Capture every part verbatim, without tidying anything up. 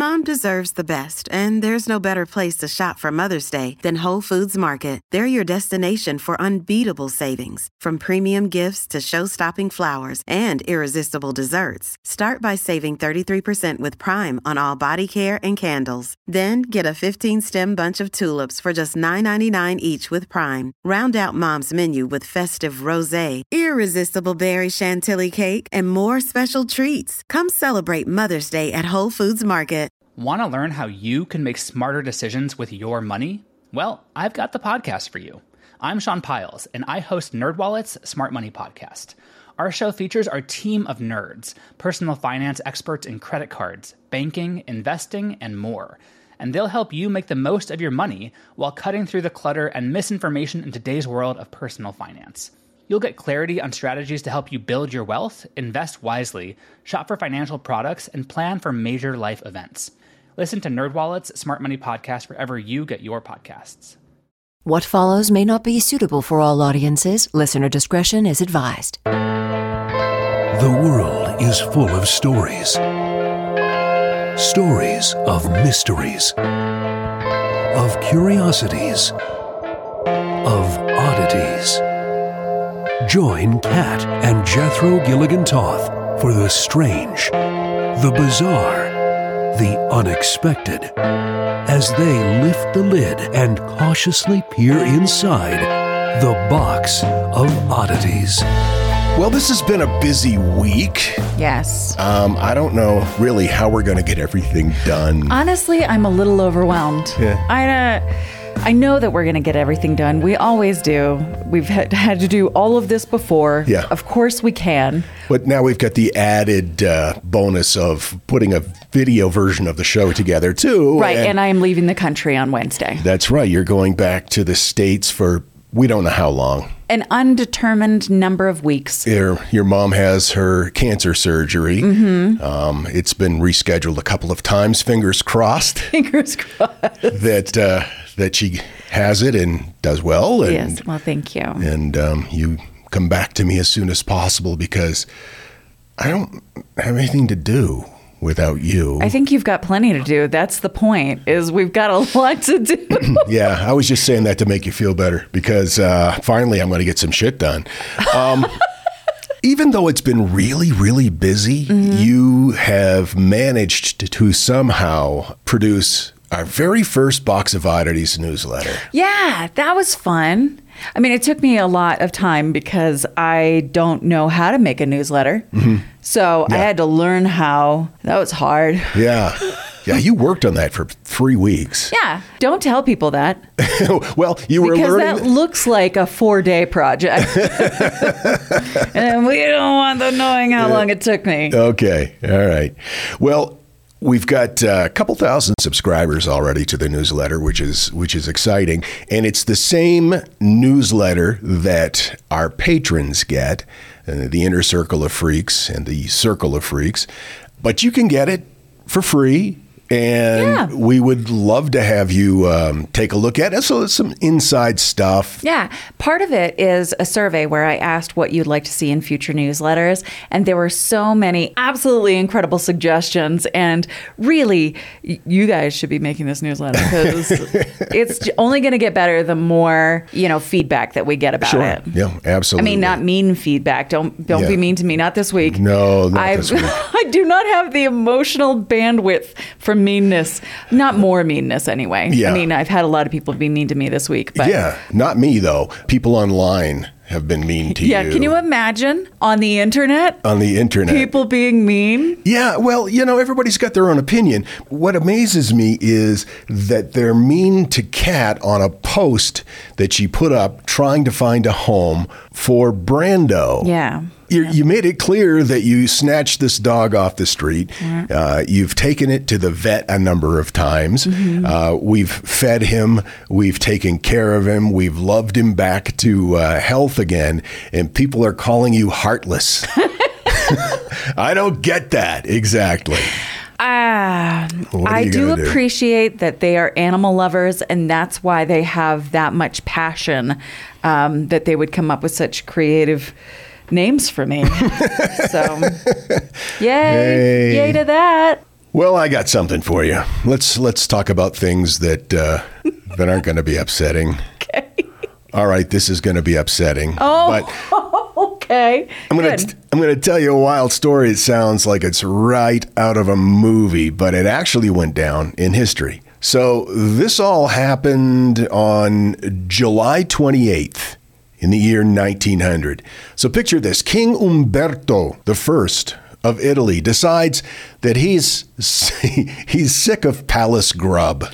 Mom deserves the best, and there's no better place to shop for Mother's Day than Whole Foods Market. They're your destination for unbeatable savings, from premium gifts to show-stopping flowers and irresistible desserts. Start by saving thirty-three percent with Prime on all body care and candles. Then get a fifteen-stem bunch of tulips for just nine ninety-nine each with Prime. Round out Mom's menu with festive rosé, irresistible berry chantilly cake, and more special treats. Come celebrate Mother's Day at Whole Foods Market. Want to learn how you can make smarter decisions with your money? Well, I've got the podcast for you. I'm Sean Piles, and I host NerdWallet's Smart Money Podcast. Our show features our team of nerds, personal finance experts in credit cards, banking, investing, and more. And they'll help you make the most of your money while cutting through the clutter and misinformation in today's world of personal finance. You'll get clarity on strategies to help you build your wealth, invest wisely, shop for financial products, and plan for major life events. Listen to NerdWallet's Smart Money Podcast wherever you get your podcasts. What follows may not be suitable for all audiences. Listener discretion is advised. The world is full of stories. Stories of mysteries, of curiosities, of oddities. Join Kat and Jethro Gilligan Toth for the strange, the bizarre, the unexpected, as they lift the lid and cautiously peer inside the box of oddities. Well, this has been a busy week. Yes. Um, I don't know really how we're going to get everything done. Honestly, I'm a little overwhelmed. Yeah. I, uh, I know that we're going to get everything done. We always do. We've had, had to do all of this before. Yeah. Of course we can. But now we've got the added uh, bonus of putting a video version of the show together, too. Right, and, and I am leaving the country on Wednesday. That's right. You're going back to the States for we don't know how long. An undetermined number of weeks. Your, your mom has her cancer surgery. Mm-hmm. Um, it's been rescheduled a couple of times. Fingers crossed. Fingers crossed. That uh, that she has it and does well. And, yes, well, thank you. And um, you come back to me as soon as possible because I don't have anything to do without you. I think you've got plenty to do. That's the point, is we've got a lot to do. Yeah, I was just saying that to make you feel better because uh, finally I'm going to get some shit done. Um, even though it's been really, really busy, mm-hmm. you have managed to, to somehow produce our very first Box of Oddities newsletter. Yeah, that was fun. I mean, it took me a lot of time because I don't know how to make a newsletter. Mm-hmm. So yeah. I had to learn how. That was hard. Yeah. Yeah, you worked on that for three weeks. Yeah. Don't tell people that. Well, you were because learning. Because that looks like a four-day project. And we don't want them knowing how long it took me. Okay. All right. Well, we've got a couple thousand subscribers already to the newsletter, which is which is exciting. And it's the same newsletter that our patrons get, uh, the Inner Circle of Freaks and the Circle of Freaks. But you can get it for free. And yeah. we would love to have you um, take a look at it. So it's some inside stuff. Yeah. Part of it is a survey where I asked what you'd like to see in future newsletters. And there were so many absolutely incredible suggestions. And really, you guys should be making this newsletter because it's only going to get better the more, you know, feedback that we get about sure. it. Yeah, absolutely. I mean, not mean feedback. Don't don't yeah. be mean to me. Not this week. No, not I've, this week. I do not have the emotional bandwidth for meanness. Not more meanness, anyway. Yeah. I mean, I've had a lot of people be mean to me this week. But yeah, not me, though. People online have been mean to yeah, you. Yeah, can you imagine on the internet? On the internet. People being mean? Yeah, well, you know, everybody's got their own opinion. What amazes me is that they're mean to Kat on a post that she put up trying to find a home for Brando. Yeah. You, you made it clear that you snatched this dog off the street. Mm-hmm. Uh, you've taken it to the vet a number of times. Mm-hmm. Uh, we've fed him. We've taken care of him. We've loved him back to uh, health again. And people are calling you heartless. I don't get that exactly. Uh, I do, do appreciate that they are animal lovers, and that's why they have that much passion, um, that they would come up with such creative names for me. So, yay, hey. yay to that. Well, I got something for you. Let's let's talk about things that uh, that aren't going to be upsetting. Okay. All right, this is going to be upsetting. Oh, but okay. I'm going to I'm going to tell you a wild story. It sounds like it's right out of a movie, but it actually went down in history. So this all happened on July twenty-eighth in the year nineteen hundred. So picture this: King Umberto the First of Italy decides that he's he's sick of palace grub.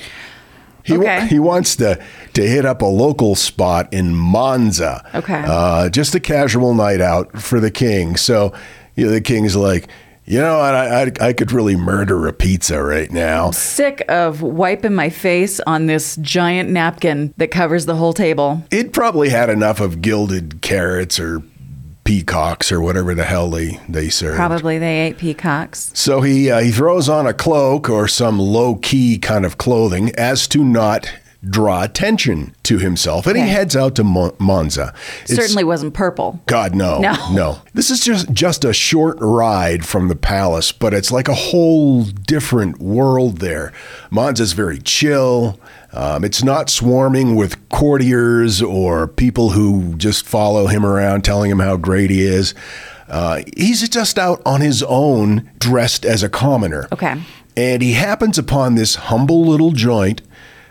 He Okay. he wants to to hit up a local spot in Monza. Okay. Uh, just a casual night out for the king. So you know, the king's like, you know, I, I I could really murder a pizza right now. Sick of wiping my face on this giant napkin that covers the whole table. It probably had enough of gilded carrots or peacocks or whatever the hell they, they served. Probably they ate peacocks. So he uh, he throws on a cloak or some low-key kind of clothing as to not draw attention to himself. And Okay. he heads out to Mon- Monza. It's- Certainly wasn't purple. God, no, No. no. This is just, just a short ride from the palace, but it's like a whole different world there. Monza's very chill. Um, it's not swarming with courtiers or people who just follow him around telling him how great he is. Uh, he's just out on his own, dressed as a commoner. Okay. And he happens upon this humble little joint,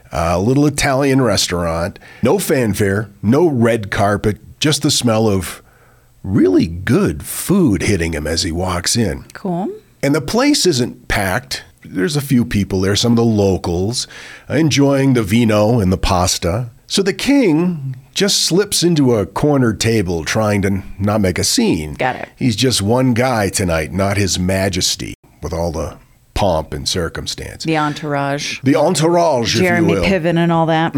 a little Italian restaurant. No fanfare, no red carpet, just the smell of really good food hitting him as he walks in. Cool. And the place isn't packed. There's a few people there, some of the locals, enjoying the vino and the pasta. So the king just slips into a corner table trying to not make a scene. Got it. He's just one guy tonight, not his majesty, with all the pomp and circumstance. The entourage. The entourage, Jeremy if you will. Piven and all that.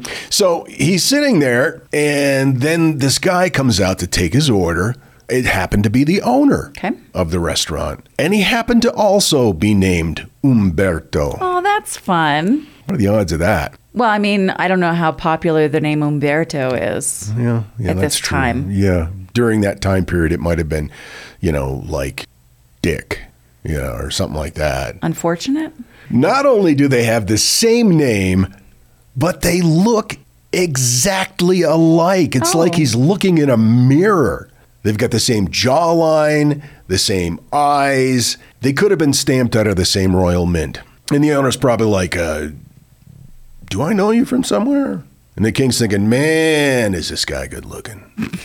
So he's sitting there, and then this guy comes out to take his order. It happened to be the owner Okay. of the restaurant. And he happened to also be named Umberto. Oh, that's fun. What are the odds of that? Well, I mean, I don't know how popular the name Umberto is. Yeah, yeah At that's this true. time. Yeah. During that time period, it might have been, you know, like Dick, you know, or something like that. Unfortunate? Not only do they have the same name, but they look exactly alike. It's Oh. like he's looking in a mirror. They've got the same jawline, the same eyes. They could have been stamped out of the same royal mint. And the owner's probably like, uh, do I know you from somewhere? And the king's thinking, man, is this guy good looking?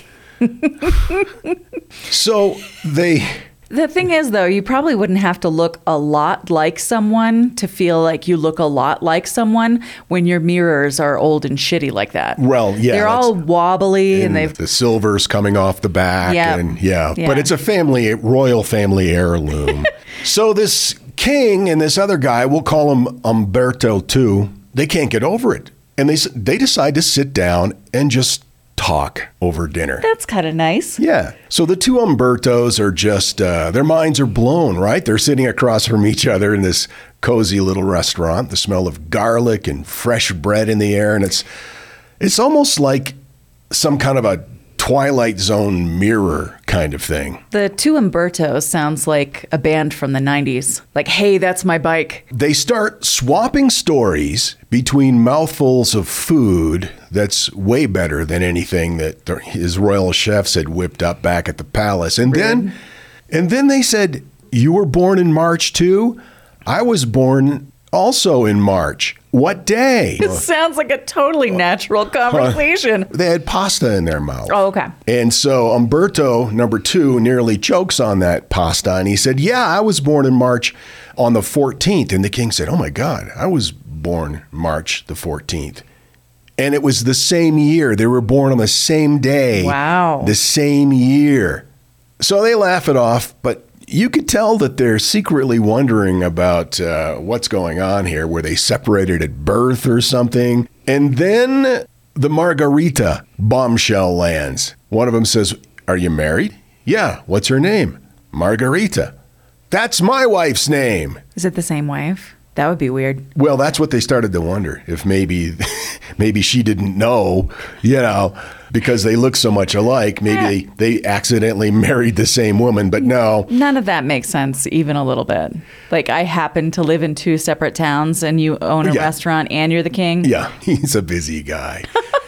So they... The thing is, though, you probably wouldn't have to look a lot like someone to feel like you look a lot like someone when your mirrors are old and shitty like that. Well, yeah, They're that's- all wobbly and, and they've. the silver's coming off the back. Yeah. And yeah, Yeah. but it's a family, royal family heirloom. So this king and this other guy, we'll call him Umberto too, they can't get over it. And they, s- they decide to sit down and just talk over dinner. That's kind of nice. Yeah. So the two Umbertos are just, uh, their minds are blown, right? They're sitting across from each other in this cozy little restaurant, the smell of garlic and fresh bread in the air. And it's, it's almost like some kind of a Twilight Zone mirror kind of thing. The two Umbertos sounds like a band from the nineties. Like, hey, that's my bike. They start swapping stories between mouthfuls of food that's way better than anything that the- his royal chefs had whipped up back at the palace. And then and then they said, "You were born in March too? I was born also in March. What day?" It sounds like a totally natural conversation. They had pasta in their mouth. Oh, okay. And so Umberto, number two, nearly chokes on that pasta. And he said, "Yeah, I was born in March on the fourteenth. And the king said, "Oh my God, I was born March the fourteenth. And it was the same year. They were born on the same day. Wow. The same year. So they laugh it off, but you could tell that they're secretly wondering about uh, what's going on here. Were they separated at birth or something? And then the Margarita bombshell lands. One of them says, "Are you married?" "Yeah." "What's her name?" "Margarita." "That's my wife's name." Is it the same wife? That would be weird. Well, that's what they started to wonder, if maybe maybe she didn't know, you know, because they look so much alike. Maybe Yeah. they, they accidentally married the same woman, but no. None of that makes sense, even a little bit. Like, I happen to live in two separate towns, and you own a Yeah. restaurant, and you're the king. Yeah, he's a busy guy.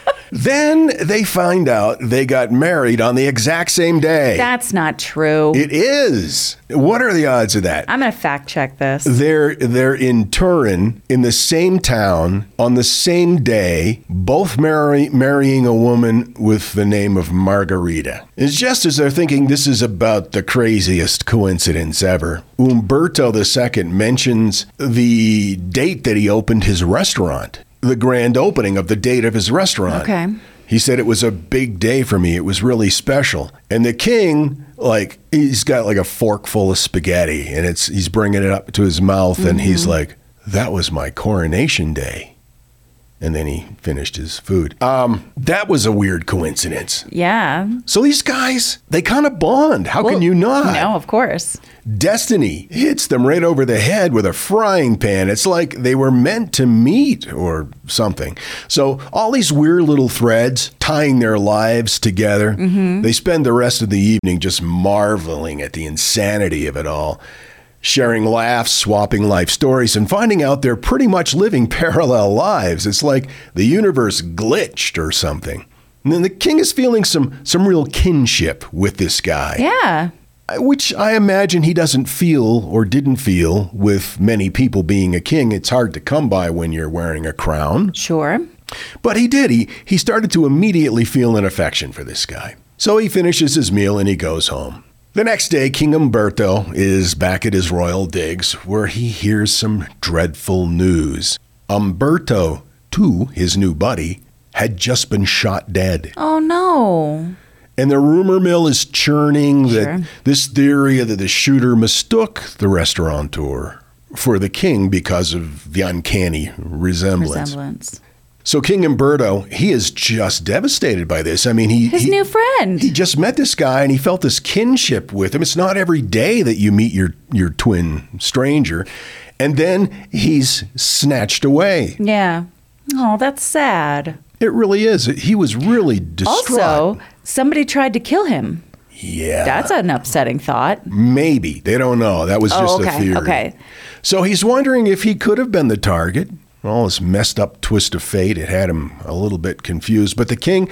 Then they find out they got married on the exact same day. That's not true. It is. What are the odds of that? I'm going to fact check this. They're they're in Turin, in the same town, on the same day, both marry, marrying a woman with the name of Margarita. It's just as they're thinking this is about the craziest coincidence ever. Umberto the Second mentions the date that he opened his restaurant, the grand opening of the date of his restaurant. Okay. He said it was a big day for me. It was really special. And the king, like, he's got like a fork full of spaghetti, and it's he's bringing it up to his mouth, and Mm-hmm. he's like, that was my coronation day. And then he finished his food. Um, that was a weird coincidence. Yeah. So these guys, they kind of bond. How Well, can you not? No, of course. Destiny hits them right over the head with a frying pan. It's like they were meant to meet or something. So all these weird little threads tying their lives together. Mm-hmm. They spend the rest of the evening just marveling at the insanity of it all, sharing laughs, swapping life stories, and finding out they're pretty much living parallel lives. It's like the universe glitched or something. And then the king is feeling some some real kinship with this guy. Yeah. Which I imagine he doesn't feel or didn't feel with many people being a king. It's hard to come by when you're wearing a crown. Sure. But he did. He, he started to immediately feel an affection for this guy. So he finishes his meal and he goes home. The next day, King Umberto is back at his royal digs where he hears some dreadful news. Umberto, too, his new buddy, had just been shot dead. Oh, no. And the rumor mill is churning Sure. that this theory that the shooter mistook the restaurateur for the king because of the uncanny resemblance. Resemblance. So King Umberto, he is just devastated by this. I mean, he His he, new friend. he just met this guy and he felt this kinship with him. It's not every day that you meet your your twin stranger, and then he's snatched away. Yeah. Oh, that's sad. It really is. He was really distraught. Also, somebody tried to kill him. yeah, That's an upsetting thought. maybe they don't know. That was just Oh, a okay, theory. okay. So he's wondering if he could have been the target. All this messed up twist of fate, it had him a little bit confused. But the king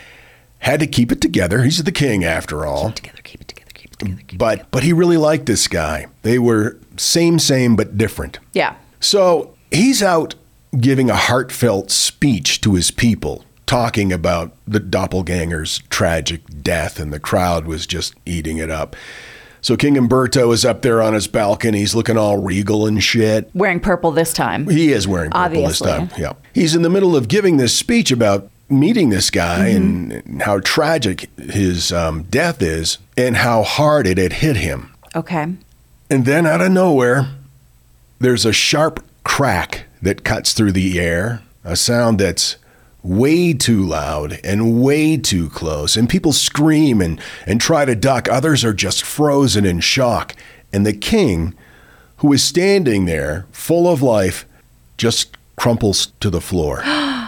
had to keep it together. He's the king, after all. Together, keep it together, keep it together. Keep it But but he really liked this guy. They were same, same, but different. Yeah. So he's out giving a heartfelt speech to his people, talking about the doppelganger's tragic death, and the crowd was just eating it up. So King Umberto is up there on his balcony. He's looking all regal and shit. Wearing purple this time. He is wearing purple Obviously. this time. Yeah. He's in the middle of giving this speech about meeting this guy Mm-hmm. and how tragic his um, death is and how hard it had hit him. Okay. And then out of nowhere, there's a sharp crack that cuts through the air, a sound that's way too loud and way too close. And people scream and, and try to duck. Others are just frozen in shock. And the king, who is standing there full of life, just crumples to the floor.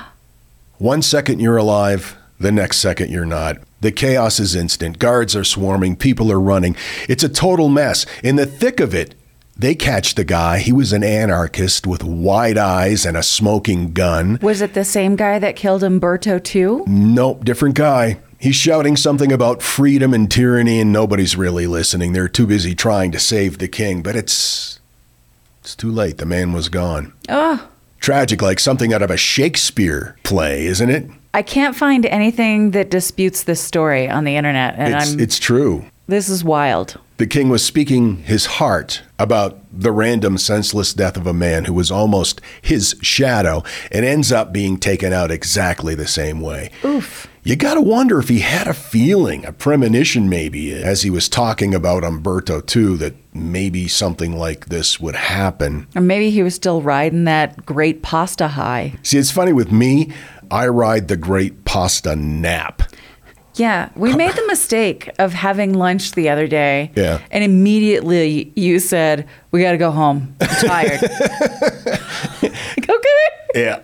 One second you're alive, the next second you're not. The chaos is instant. Guards are swarming. People are running. It's a total mess. In the thick of it, they catch the guy. He was an anarchist with wide eyes and a smoking gun. Was it the same guy that killed Umberto too? Nope, different guy. He's shouting something about freedom and tyranny, and nobody's really listening. They're too busy trying to save the king, but it's it's too late. The man was gone. Oh, Tragic, like something out of a Shakespeare play, isn't it? I can't find anything that disputes this story on the internet, and It's, I'm. it's true. This is wild. The king was speaking his heart about the random, senseless death of a man who was almost his shadow and ends up being taken out exactly the same way. Oof. You got to wonder if he had a feeling, a premonition maybe, as he was talking about Umberto too, that maybe something like this would happen. Or maybe he was still riding that great pasta high. See, it's funny with me, I ride the great pasta nap. Yeah, we made the mistake of having lunch the other day. Yeah. And immediately you said, we got to go home. I'm tired. Like, okay. Yeah.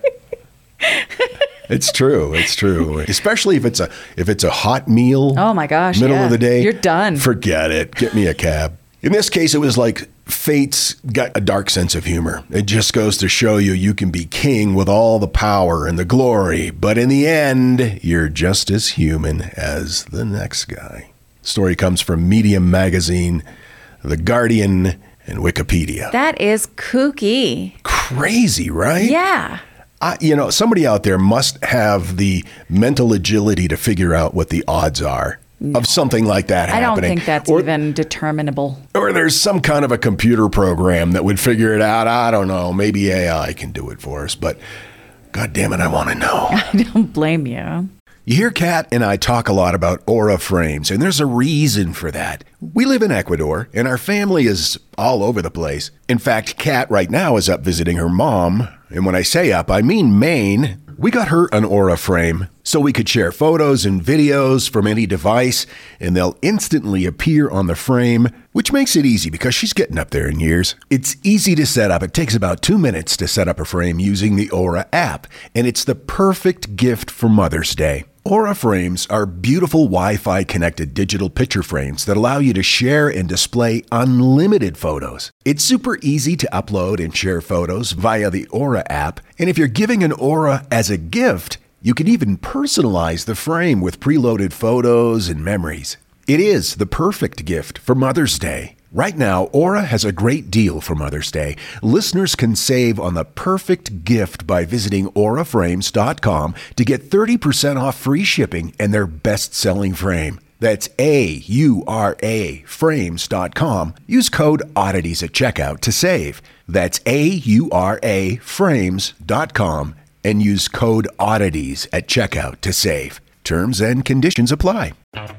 It's true. It's true. Especially if it's a if it's a hot meal. Oh my gosh. Middle yeah. of the day. You're done. Forget it. Get me a cab. In this case, it was like fate's got a dark sense of humor. It just goes to show you you can be king with all the power and the glory, but in the end, you're just as human as the next guy. Story comes from Medium Magazine, The Guardian, and Wikipedia. That is kooky. Crazy, right? Yeah. I, you know, somebody out there must have the mental agility to figure out what the odds are of something like that I happening. don't think that's or, even determinable. Or there's some kind of a computer program that would figure it out. I don't know. Maybe A I can do it for us, but God damn it, I want to know. I don't blame you. You hear Kat and I talk a lot about Aura frames, and there's a reason for that. We live in Ecuador, and our family is all over the place. In fact, Kat right now is up visiting her mom, and when I say up, I mean Maine. We got her an Aura frame so we could share photos and videos from any device, and they'll instantly appear on the frame, which makes it easy because she's getting up there in years. It's easy to set up. It takes about two minutes to set up a frame using the Aura app, and it's the perfect gift for Mother's Day. Aura frames are beautiful Wi-Fi connected digital picture frames that allow you to share and display unlimited photos. It's super easy to upload and share photos via the Aura app, and if you're giving an Aura as a gift, you can even personalize the frame with preloaded photos and memories. It is the perfect gift for Mother's Day. Right now, Aura has a great deal for Mother's Day. Listeners can save on the perfect gift by visiting aura frames dot com to get thirty percent off free shipping and their best-selling frame. That's A U R A frames dot com. Use code oddities at checkout to save. That's A U R A frames dot com and use code oddities at checkout to save. Terms and conditions apply.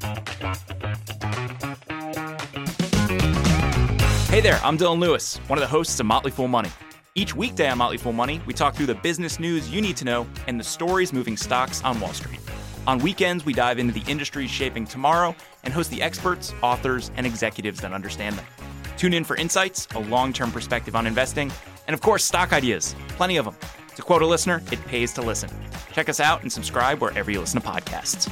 Hey there, I'm Dylan Lewis, one of the hosts of Motley Fool Money. Each weekday on Motley Fool Money, we talk through the business news you need to know and the stories moving stocks on Wall Street. On weekends, we dive into the industries shaping tomorrow and host the experts, authors, and executives that understand them. Tune in for insights, a long-term perspective on investing, and of course, stock ideas. Plenty of them. To quote a listener, it pays to listen. Check us out and subscribe wherever you listen to podcasts.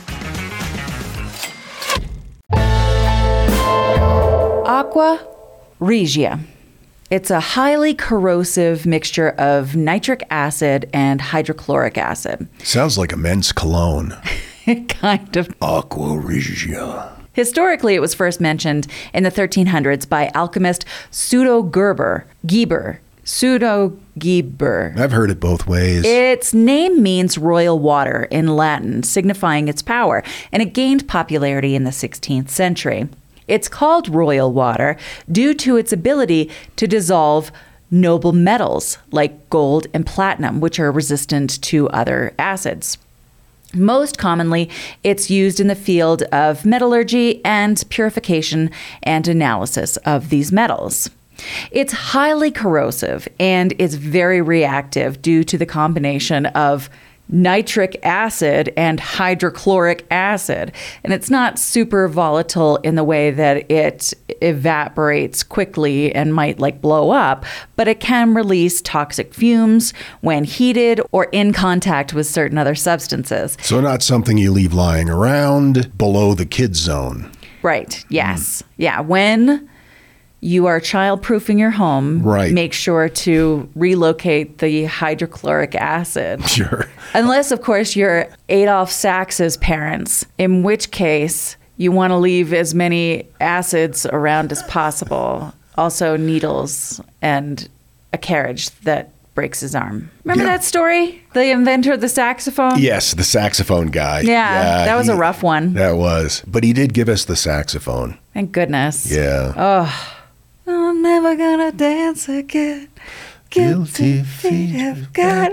Aqua Regia. It's a highly corrosive mixture of nitric acid and hydrochloric acid. Sounds like a men's cologne. Kind of. Aqua Regia. Historically, it was first mentioned in the thirteen hundreds by alchemist Pseudo Gerber. Geber. Pseudo Geber. I've heard it both ways. Its name means royal water in Latin, signifying its power, and it gained popularity in the sixteenth century. It's called royal water due to its ability to dissolve noble metals like gold and platinum, which are resistant to other acids. Most commonly, it's used in the field of metallurgy and purification and analysis of these metals. It's highly corrosive and is very reactive due to the combination of nitric acid and hydrochloric acid. And it's not super volatile in the way that it evaporates quickly and might like blow up, but it can release toxic fumes when heated or in contact with certain other substances. So not something you leave lying around below the kid zone. Right. Yes. Mm. Yeah. When you are child-proofing your home, right, make sure to relocate the hydrochloric acid. Sure. Unless, of course, you're Adolf Sax's parents, in which case you want to leave as many acids around as possible. Also needles and a carriage that breaks his arm. Remember yeah. that story? The inventor of the saxophone? Yes, the saxophone guy. Yeah, yeah that was he, a rough one. That was. But he did give us the saxophone. Thank goodness. Yeah. Oh, I'm never gonna dance again. Guilty feet have got.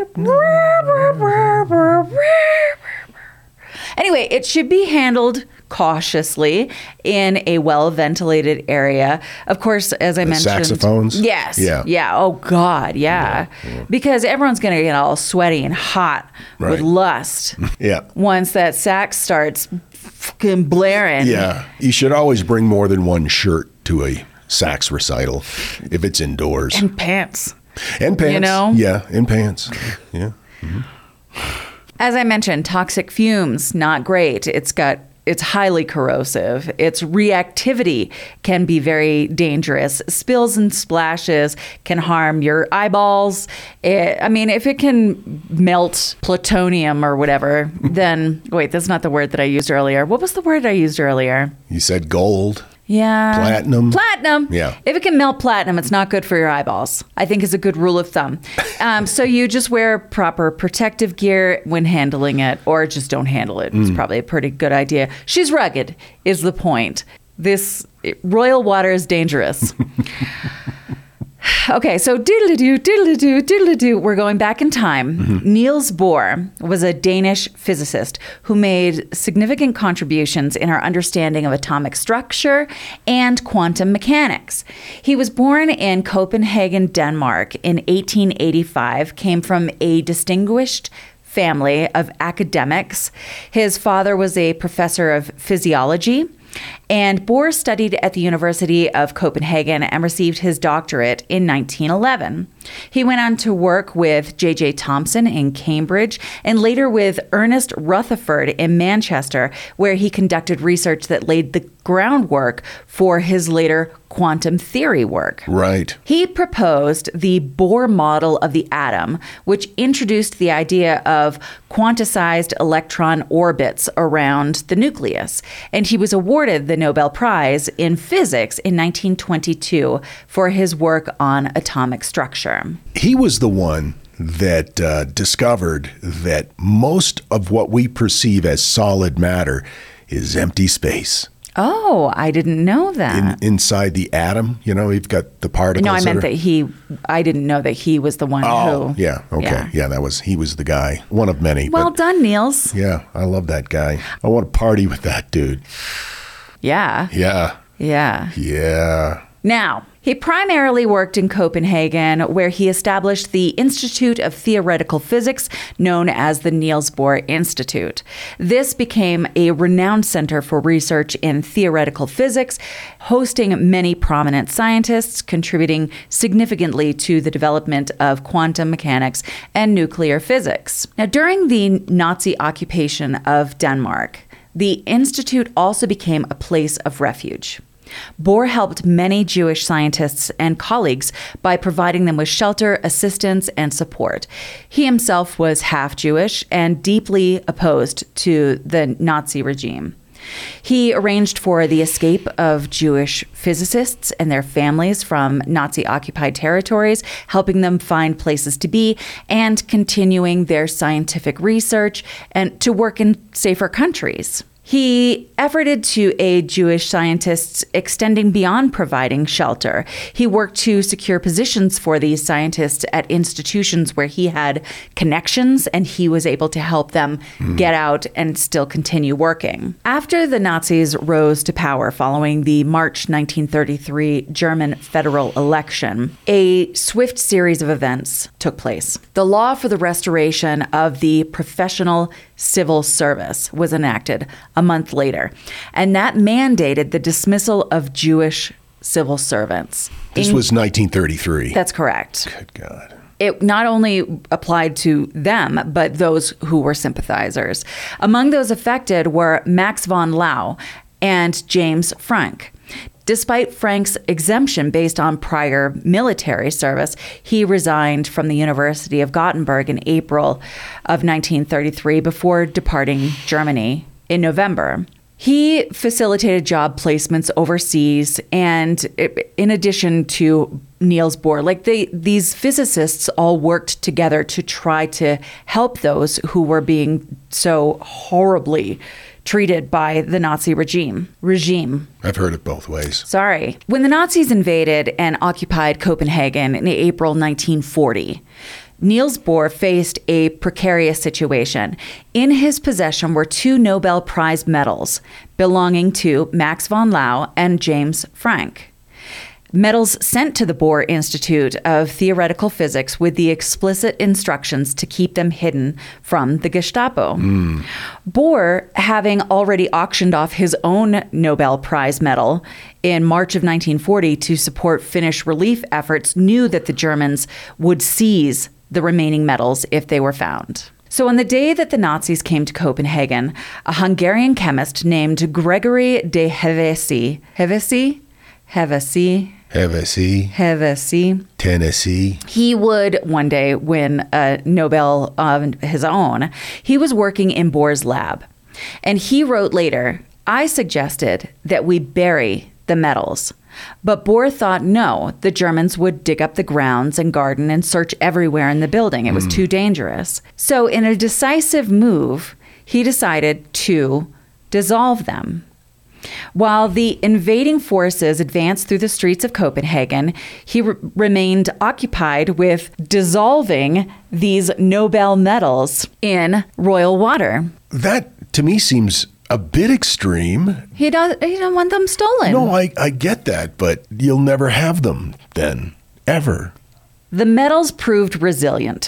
Anyway, it should be handled cautiously in a well-ventilated area. Of course, as I the mentioned. Saxophones? Yes. Yeah. Yeah. Oh, God. Yeah. yeah, yeah. Because everyone's going to get all sweaty and hot right. with lust. Yeah. Once that sax starts fucking blaring. Yeah. You should always bring more than one shirt to a sax recital if it's indoors. And pants. And pants. You know? Yeah, and pants. Yeah. Mm-hmm. As I mentioned, toxic fumes, not great. It's got It's highly corrosive. Its reactivity can be very dangerous. Spills and splashes can harm your eyeballs. It, I mean, if it can melt plutonium or whatever, then wait, that's not the word that I used earlier. What was the word I used earlier? You said gold. Yeah. Platinum. Platinum. Yeah. If it can melt platinum, it's not good for your eyeballs, I think is a good rule of thumb. Um, so you just wear proper protective gear when handling it, or just don't handle it. It's mm. probably a pretty good idea. She's rugged, is the point. This royal water is dangerous. Okay, so doodle-doo, doodle-doo, doodle-doo. We're going back in time. Mm-hmm. Niels Bohr was a Danish physicist who made significant contributions in our understanding of atomic structure and quantum mechanics. He was born in Copenhagen, Denmark in eighteen eighty-five, came from a distinguished family of academics. His father was a professor of physiology. And Bohr studied at the University of Copenhagen and received his doctorate in nineteen eleven. He went on to work with J J Thomson in Cambridge and later with Ernest Rutherford in Manchester, where he conducted research that laid the groundwork for his later quantum theory work. Right. He proposed the Bohr model of the atom, which introduced the idea of quantized electron orbits around the nucleus. And he was awarded the Nobel Prize in Physics in nineteen twenty-two for his work on atomic structure. He was the one that uh, discovered that most of what we perceive as solid matter is empty space. Oh, I didn't know that. In, inside the atom, you know, you've got the particles. No, I meant that, that he, I didn't know that he was the one oh, who. yeah, okay. Yeah. yeah, that was, he was the guy. One of many. Well but, done, Niels. Yeah, I love that guy. I want to party with that dude. Yeah. Yeah. Yeah. Yeah. Now, he primarily worked in Copenhagen, where he established the Institute of Theoretical Physics, known as the Niels Bohr Institute. This became a renowned center for research in theoretical physics, hosting many prominent scientists, contributing significantly to the development of quantum mechanics and nuclear physics. Now, during the Nazi occupation of Denmark, the Institute also became a place of refuge. Bohr helped many Jewish scientists and colleagues by providing them with shelter, assistance, and support. He himself was half Jewish and deeply opposed to the Nazi regime. He arranged for the escape of Jewish physicists and their families from Nazi-occupied territories, helping them find places to be and continuing their scientific research and to work in safer countries. He efforted to aid Jewish scientists, extending beyond providing shelter. He worked to secure positions for these scientists at institutions where he had connections, and he was able to help them mm. get out and still continue working. After the Nazis rose to power following the March nineteen thirty-three German federal election, a swift series of events took place. The law for the restoration of the professional civil service was enacted a month later, and that mandated the dismissal of Jewish civil servants. This In- was nineteen thirty-three. That's correct. Good God. It not only applied to them, but those who were sympathizers. Among those affected were Max von Laue and James Frank. Despite Frank's exemption based on prior military service, he resigned from the University of Gothenburg in April of nineteen thirty-three before departing Germany in November. He facilitated job placements overseas, and in addition to Niels Bohr, like they, these physicists all worked together to try to help those who were being so horribly treated by the Nazi regime. Regime. I've heard it both ways. Sorry. When the Nazis invaded and occupied Copenhagen in April nineteen forty, Niels Bohr faced a precarious situation. In his possession were two Nobel Prize medals belonging to Max von Laue and James Frank. Medals sent to the Bohr Institute of Theoretical Physics with the explicit instructions to keep them hidden from the Gestapo. Mm. Bohr, having already auctioned off his own Nobel Prize medal in March of nineteen forty to support Finnish relief efforts, knew that the Germans would seize the remaining medals if they were found. So on the day that the Nazis came to Copenhagen, a Hungarian chemist named Gregory de Hevesy, Hevesy? Hevesy? Hevesy. Hevesy. Tennessee. He would one day win a Nobel of his own. He was working in Bohr's lab. And he wrote later, I suggested that we bury the medals. But Bohr thought, no, the Germans would dig up the grounds and garden and search everywhere in the building. It was mm. too dangerous. So in a decisive move, he decided to dissolve them. While the invading forces advanced through the streets of Copenhagen, he re- remained occupied with dissolving these Nobel medals in royal water. That, to me, seems a bit extreme. He does. He don't want them stolen. No, I, I get that, but you'll never have them then, ever. The medals proved resilient.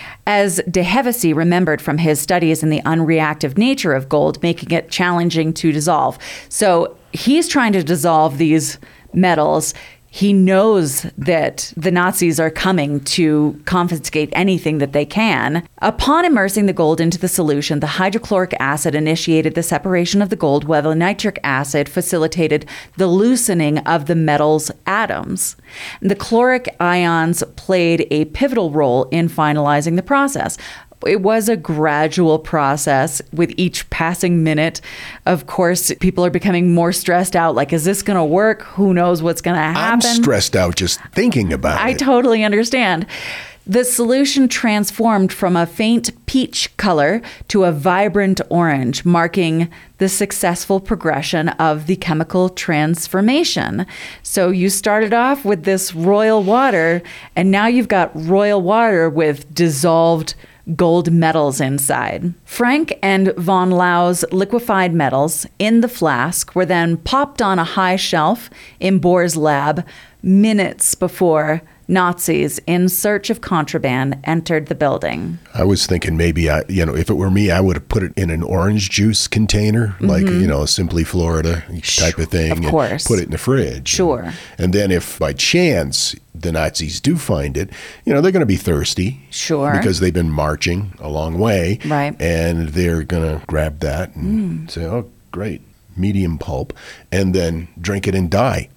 As de Hevesy remembered from his studies in the unreactive nature of gold, making it challenging to dissolve. So he's trying to dissolve these metals. He knows that the Nazis are coming to confiscate anything that they can. Upon immersing the gold into the solution, the hydrochloric acid initiated the separation of the gold, while the nitric acid facilitated the loosening of the metal's atoms. The chloric ions played a pivotal role in finalizing the process. It was a gradual process with each passing minute. Of course, people are becoming more stressed out. Like, is this going to work? Who knows what's going to happen? I'm stressed out just thinking about I it. I totally understand. The solution transformed from a faint peach color to a vibrant orange, marking the successful progression of the chemical transformation. So you started off with this royal water, and now you've got royal water with dissolved gold metals inside. Frank and von Lau's liquefied metals in the flask were then popped on a high shelf in Bohr's lab minutes before Nazis in search of contraband entered the building. I was thinking maybe, I, you know, if it were me, I would have put it in an orange juice container, mm-hmm. like, you know, Simply Florida type of thing. Of course. And put it in the fridge. Sure. And, and then if by chance the Nazis do find it, you know, they're going to be thirsty. Sure. Because they've been marching a long way. Right. And they're going to grab that and mm. say, oh, great, medium pulp, and then drink it and die.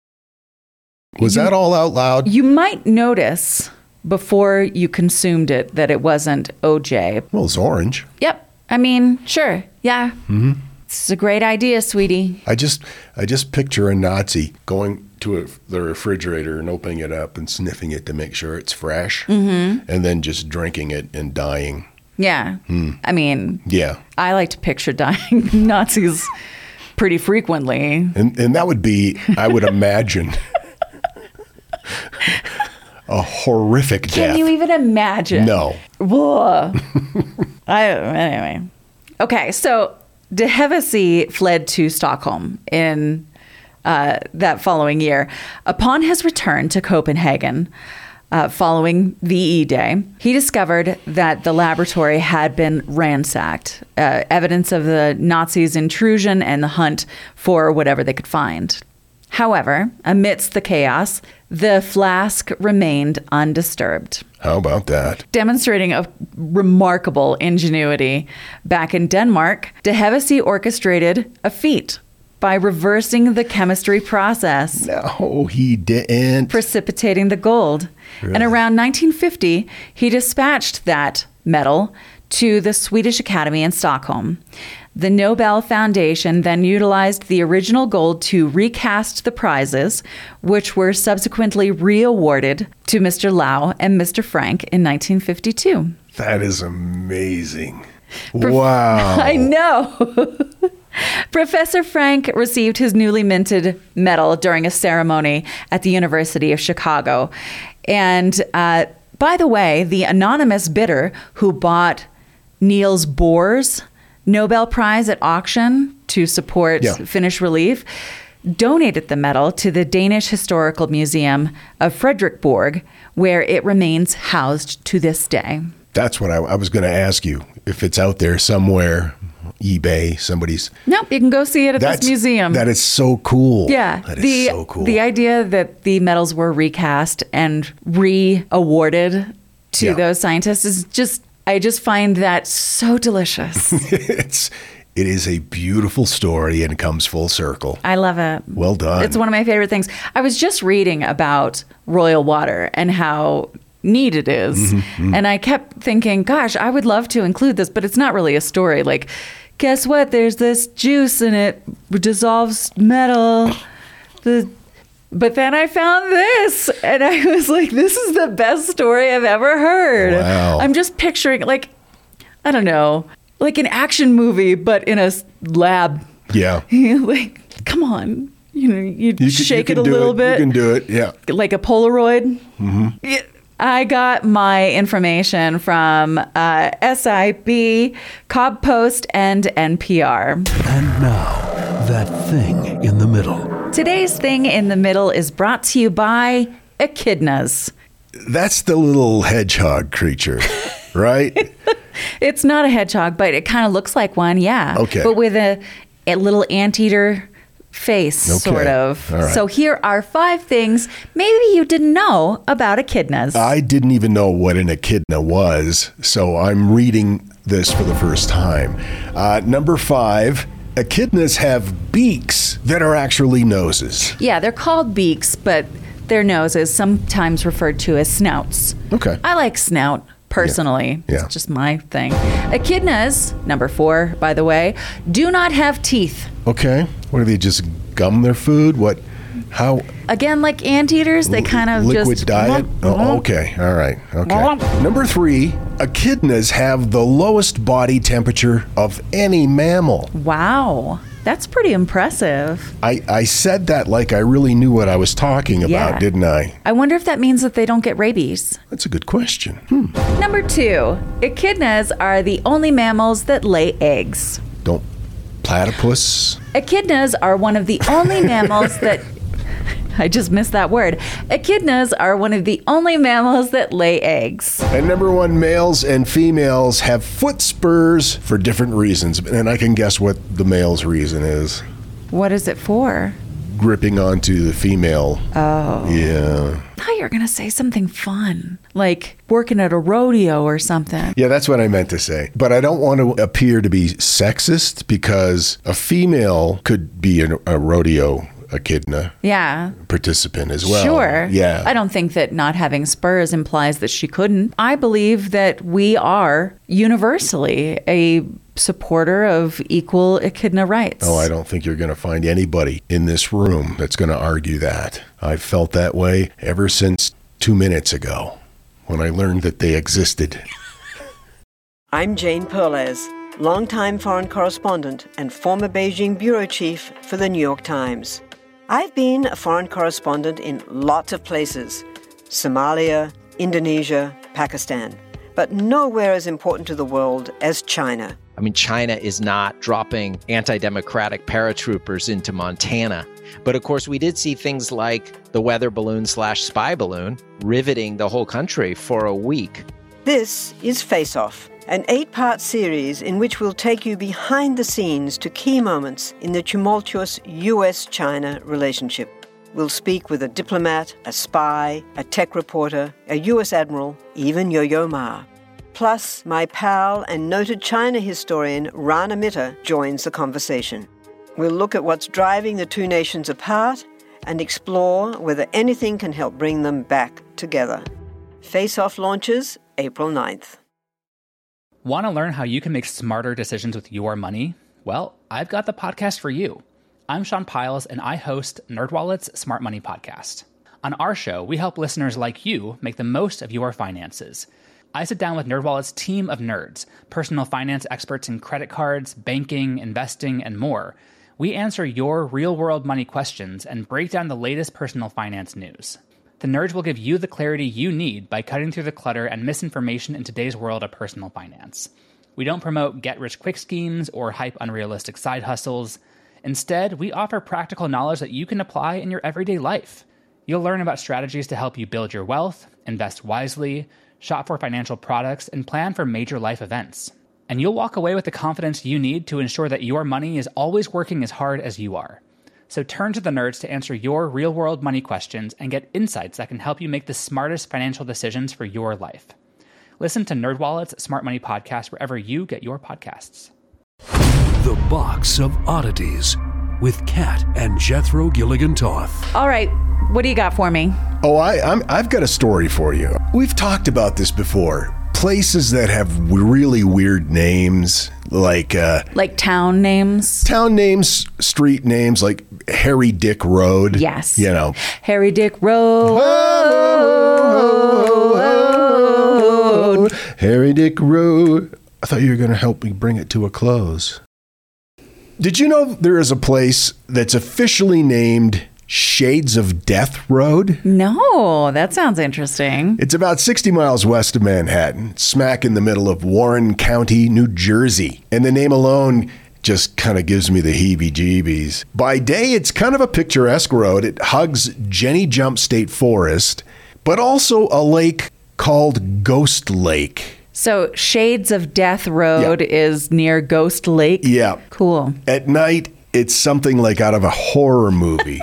Was you, that all out loud? You might notice before you consumed it that it wasn't O J. Well, it's orange. Yep. I mean, sure. Yeah. Mm-hmm. It's a great idea, sweetie. I just I just picture a Nazi going to a, the refrigerator and opening it up and sniffing it to make sure it's fresh, mm-hmm. and then just drinking it and dying. Yeah. Mm. I mean, yeah. I like to picture dying Nazis pretty frequently. And and that would be, I would imagine, a horrific Can death. you even imagine? No. I, anyway. Okay, so de Hevesy fled to Stockholm in uh, that following year. Upon his return to Copenhagen, uh, following V E Day, he discovered that the laboratory had been ransacked, uh, evidence of the Nazis' intrusion and the hunt for whatever they could find. However, amidst the chaos, the flask remained undisturbed. How about that? Demonstrating a remarkable ingenuity, back in Denmark, de Hevesy orchestrated a feat by reversing the chemistry process. No, he didn't. Precipitating the gold. Really? And around nineteen fifty, he dispatched that metal to the Swedish Academy in Stockholm. The Nobel Foundation then utilized the original gold to recast the prizes, which were subsequently re-awarded to Mister Lau and Mister Frank in nineteen fifty-two. That is amazing. Pro- wow. I know. Professor Frank received his newly minted medal during a ceremony at the University of Chicago. And uh, by the way, the anonymous bidder who bought Niels Bohr's Nobel Prize at auction to support yeah. Finnish relief donated the medal to the Danish Historical Museum of Frederiksborg, where it remains housed to this day. That's what I, I was going to ask you. If it's out there somewhere, eBay, somebody's... Nope, you can go see it at That's, this museum. That is so cool. Yeah. That is the, so cool. The idea that the medals were recast and re-awarded to Yeah. those scientists is just, I just find that so delicious. it's, it is a beautiful story and it comes full circle. I love it. Well done. It's one of my favorite things. I was just reading about royal water and how neat it is. Mm-hmm, mm-hmm. And I kept thinking, gosh, I would love to include this, but it's not really a story. Like, guess what? There's this juice and it dissolves metal. The But then I found this and I was like, this is the best story I've ever heard. Wow. I'm just picturing, like, I don't know, like an action movie, but in a s- lab. Yeah. Like, come on. You know, you, You can- shake you it a can do little it. bit. You can do it, yeah. Like a Polaroid. Mm-hmm. Yeah. I got my information from uh, S I B, Cobb Post, and N P R. And now, that thing in the middle. Today's thing in the middle is brought to you by Echidnas. That's the little hedgehog creature, right? It's not a hedgehog, but it kind of looks like one, yeah. Okay. But with a, a little anteater face, Okay. sort of. All right. So here are five things maybe you didn't know about echidnas. I didn't even know what an echidna was, so I'm reading this for the first time. Uh, number five, echidnas have beaks that are actually noses. Yeah, they're called beaks, but their noses, sometimes referred to as snouts. Okay. I like snout. Personally, Yeah. Yeah. it's just my thing. Echidnas, number four, by the way, do not have teeth. Okay. What do they just gum their food? What? How? Again, like anteaters, they kind of liquid just diet? Oh, okay. All right. Okay. Number three, echidnas have the lowest body temperature of any mammal. Wow, that's pretty impressive. I, I said that like I really knew what I was talking about, Yeah. didn't I? I wonder if that means that they don't get rabies. That's a good question. Hmm. Number two, echidnas are the only mammals that lay eggs. Don't platypus? Echidnas are one of the only mammals that... I just missed that word. Echidnas are one of the only mammals that lay eggs. And number one, males and females have foot spurs for different reasons. And I can guess what the male's reason is. What is it for? Gripping onto the female. Oh. Yeah. I thought you were going to say something fun, like working at a rodeo or something. Yeah, that's what I meant to say. But I don't want to appear to be sexist because a female could be a, a rodeo echidna Yeah. participant as well. Sure. Yeah. I don't think that not having spurs implies that she couldn't. I believe that we are universally a supporter of equal echidna rights. Oh, I don't think you're going to find anybody in this room that's going to argue that. I've felt that way ever since two minutes ago when I learned that they existed. I'm Jane Perlez, longtime foreign correspondent and former Beijing bureau chief for the New York Times. I've been a foreign correspondent in lots of places: Somalia, Indonesia, Pakistan, but nowhere as important to the world as China. I mean, China is not dropping anti-democratic paratroopers into Montana. But of course, we did see things like the weather balloon slash spy balloon riveting the whole country for a week. This is Face Off, an eight-part series in which we'll take you behind the scenes to key moments in the tumultuous U S China relationship. We'll speak with a diplomat, a spy, a tech reporter, a U S admiral, even Yo-Yo Ma. Plus, my pal and noted China historian Rana Mitter joins the conversation. We'll look at what's driving the two nations apart and explore whether anything can help bring them back together. Face Off launches April ninth. Want to learn how you can make smarter decisions with your money? Well, I've got the podcast for you. I'm Sean Piles, and I host NerdWallet's Smart Money Podcast. On our show, we help listeners like you make the most of your finances. I sit down with NerdWallet's team of nerds, personal finance experts in credit cards, banking, investing, and more. We answer your real-world money questions and break down the latest personal finance news. The nerds will give you the clarity you need by cutting through the clutter and misinformation in today's world of personal finance. We don't promote get-rich-quick schemes or hype unrealistic side hustles. Instead, we offer practical knowledge that you can apply in your everyday life. You'll learn about strategies to help you build your wealth, invest wisely, shop for financial products, and plan for major life events. And you'll walk away with the confidence you need to ensure that your money is always working as hard as you are. So turn to the nerds to answer your real-world money questions and get insights that can help you make the smartest financial decisions for your life. Listen to NerdWallet's Smart Money Podcast wherever you get your podcasts. The Box of Oddities with Kat and Jethro Gilligan Toth. All right, what do you got for me? Oh, I, I'm, I've got a story for you. We've talked about this before. Places that have really weird names, like uh, like town names, town names, street names, like Harry Dick Road. Yes, you know, Harry Dick Road. Road. Harry Dick Road. I thought you were going to help me bring it to a close. Did you know there is a place that's officially named Shades of Death Road? No, that sounds interesting. It's about sixty miles west of Manhattan, smack in the middle of Warren County, New Jersey. And the name alone just kind of gives me the heebie-jeebies. By day, it's kind of a picturesque road. It hugs Jenny Jump State Forest, but also a lake called Ghost Lake. So Shades of Death Road Yeah. is near Ghost Lake? Yeah. Cool. At night, it's something like out of a horror movie.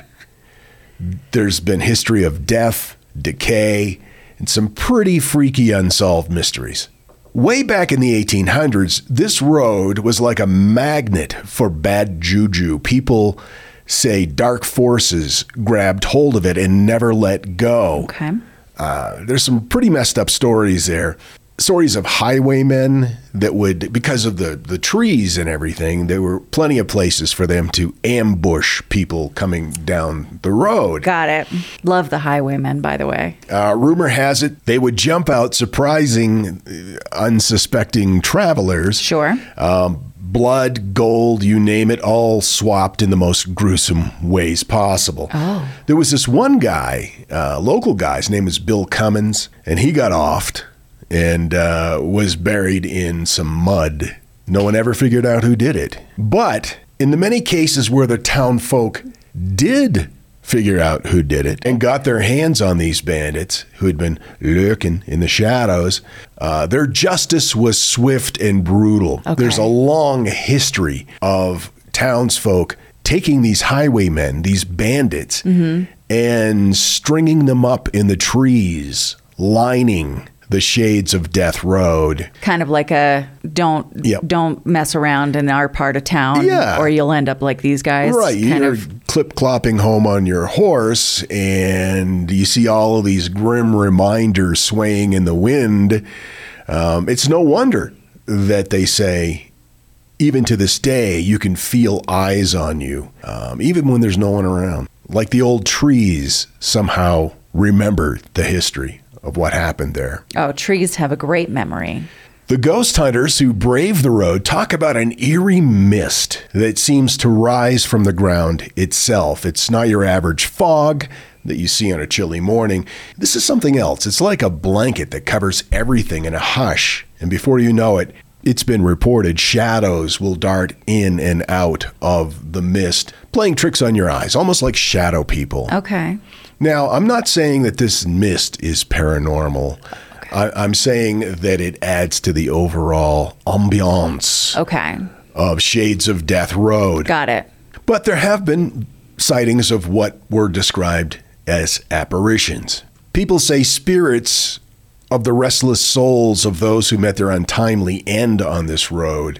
There's been history of death, decay, and some pretty freaky unsolved mysteries. Way back in the eighteen hundreds, this road was like a magnet for bad juju. People say dark forces grabbed hold of it and never let go. Okay. Uh, there's some pretty messed up stories there. Stories of highwaymen that would, because of the, the trees and everything, there were plenty of places for them to ambush people coming down the road. Got it. Love the highwaymen, by the way. Uh, rumor has it they would jump out, surprising uh, unsuspecting travelers. Sure. Um, blood, gold, you name it, all swapped in the most gruesome ways possible. Oh. There was this one guy, uh, local guy, his name was Bill Cummins, and he got offed and uh, was buried in some mud. No one ever figured out who did it. But in the many cases where the town folk did figure out who did it and got their hands on these bandits who had been lurking in the shadows, uh, their justice was swift and brutal. Okay. There's a long history of townsfolk taking these highwaymen, these bandits, Mm-hmm. and stringing them up in the trees, lining the Shades of Death Road. Kind of like a don't Yep. don't mess around in our part of town, Yeah. or you'll end up like these guys. Right, Kind you're of. clip-clopping home on your horse, and you see all of these grim reminders swaying in the wind. Um, it's no wonder that they say, even to this day, you can feel eyes on you, um, even when there's no one around. Like the old trees somehow remember the history of what happened there. Oh, trees have a great memory. The ghost hunters who brave the road talk about an eerie mist that seems to rise from the ground itself. It's not your average fog that you see on a chilly morning. This is something else. It's like a blanket that covers everything in a hush. And before you know it, it's been reported shadows will dart in and out of the mist, playing tricks on your eyes, almost like shadow people. Okay. Now, I'm not saying that this mist is paranormal. I, I'm saying that it adds to the overall ambiance Okay. of Shades of Death Road. Got it. But there have been sightings of what were described as apparitions. People say spirits of the restless souls of those who met their untimely end on this road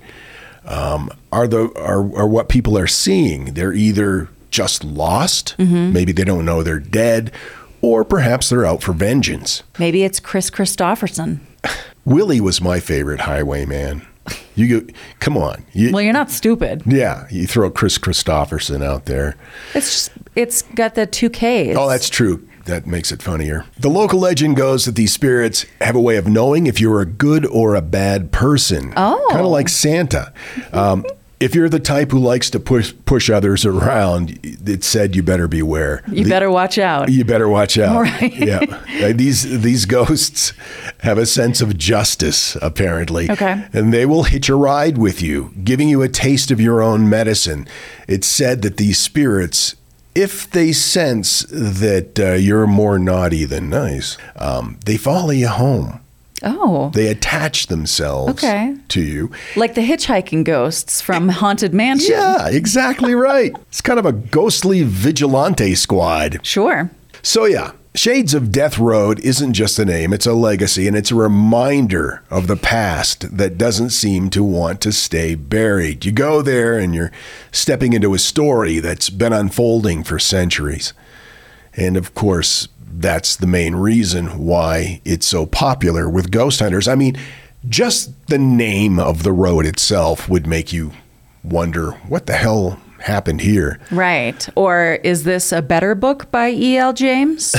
um, are the are, are what people are seeing. They're either just lost, Mm-hmm. maybe they don't know they're dead, or perhaps they're out for vengeance. Maybe it's Chris Christopherson. Willie was my favorite highwayman. You go, come on. You, Well, you're not stupid. yeah, you throw Chris Christopherson out there. It's just, it's got the two Ks. Oh, that's true. That makes it funnier. The local legend goes that these spirits have a way of knowing if you're a good or a bad person. Oh. Kind of like Santa. Um, If you're the type who likes to push push others around, it said you better beware. You the, better watch out. You better watch out. Right. Yeah. These these ghosts have a sense of justice, apparently. Okay. And they will hitch a ride with you, giving you a taste of your own medicine. It's said that these spirits, if they sense that uh, you're more naughty than nice, um, they follow you home. Oh. They attach themselves okay. to you. Like the hitchhiking ghosts from Haunted Mansion. Yeah, exactly right. It's kind of a ghostly vigilante squad. Sure. So yeah, Shades of Death Road isn't just a name, it's a legacy, and it's a reminder of the past that doesn't seem to want to stay buried. You go there and you're stepping into a story that's been unfolding for centuries. And of course, that's the main reason why it's so popular with ghost hunters. I mean, just the name of the road itself would make you wonder what the hell happened here. Right. Or is this a better book by E L. James?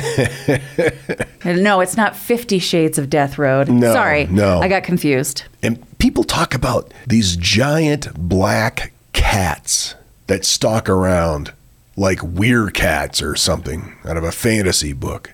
No, it's not Fifty Shades of Death Road. No, Sorry. no. I got confused. And people talk about these giant black cats that stalk around like Weircats or something out of a fantasy book.